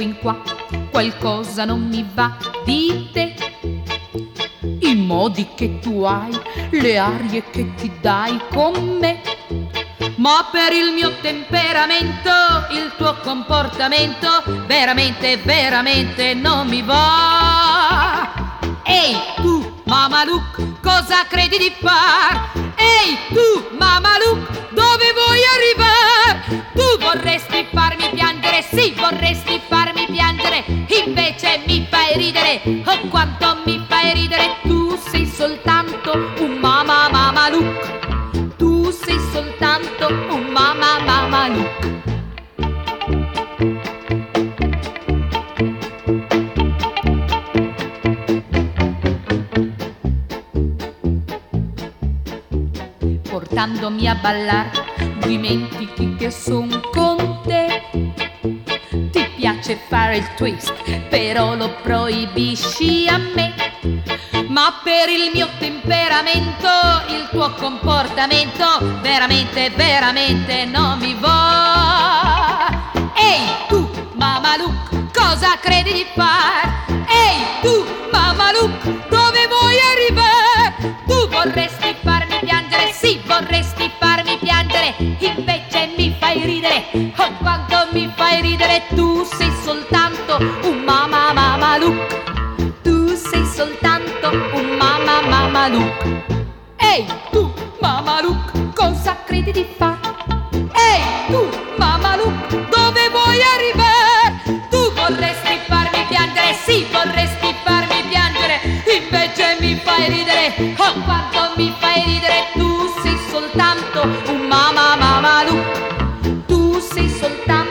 in qua qualcosa non mi va di te. I modi che tu hai, le arie che ti dai con me, ma per il mio temperamento, il tuo comportamento veramente, veramente non mi va. Ehi tu Mamaluk, cosa credi di far? Ehi tu Mamaluk, dove vuoi arrivare? Tu vorresti farmi piangere, sì, vorresti farmi piangere, invece mi fai ridere, oh quanto mi fai ridere. Tu sei soltanto un Mamaluk, tu sei soltanto un Mamaluk. Portandomi a ballar, dimentichi che son con te. Ti piace fare il twist, però lo proibisci a me. Ma per il mio temperamento, il tuo comportamento veramente, veramente non mi va. Ehi tu Mamaluk, cosa credi di far? Ehi tu Mamaluk, dove vuoi arrivare? Tu vorresti farmi piangere, sì, vorresti farmi piangere, invece mi fai ridere, oh quanto mi fai ridere. Tu sei soltanto un Mamaluk, tu sei soltanto un Mamaluk. Ehi tu Mamaluk, cosa credi di fare? Ehi tu Mamaluk, dove vuoi arrivare? Tu vorresti farmi piangere, sì, vorresti farmi piangere, invece mi fai ridere, oh quanto mi fai ridere. Tu sei soltanto un Mamaluk, tu sei soltanto